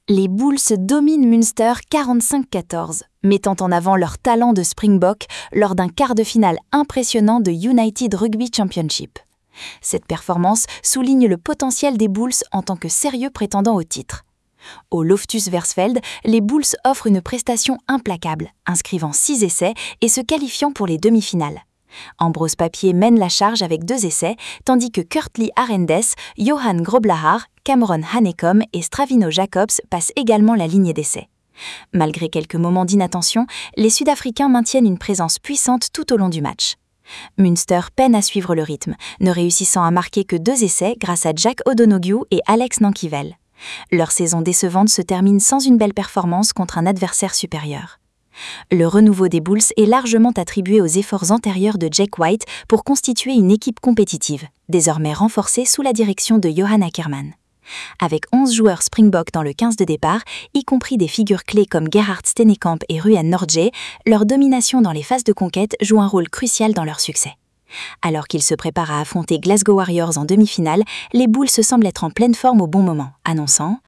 Les Bulls dominent Munster 45-14, mettant en avant leur talent de Springbok lors d'un quart de finale impressionnant de United Rugby Championship. Cette performance souligne le potentiel des Bulls en tant que sérieux prétendants au titre. Au Loftus Versfeld, les Bulls offrent une prestation implacable, inscrivant 6 essais et se qualifiant pour les demi-finales. Ambrose Papier mène la charge avec 2 essais, tandis que Kurtley Arendes, Johan Groblahar, Cameron Hanekom et Stravino Jacobs passent également la ligne d'essai. Malgré quelques moments d'inattention, les Sud-Africains maintiennent une présence puissante tout au long du match. Munster peine à suivre le rythme, ne réussissant à marquer que 2 essais grâce à Jack O'Donoghue et Alex Nankivel. Leur saison décevante se termine sans une belle performance contre un adversaire supérieur. Le renouveau des Bulls est largement attribué aux efforts antérieurs de Jake White pour constituer une équipe compétitive, désormais renforcée sous la direction de Johan Ackerman. Avec 11 joueurs Springbok dans le 15 de départ, y compris des figures clés comme Gerhard Stenekamp et Ruan Nordje, leur domination dans les phases de conquête joue un rôle crucial dans leur succès. Alors qu'ils se préparent à affronter Glasgow Warriors en demi-finale, les Bulls semblent être en pleine forme au bon moment, annonçant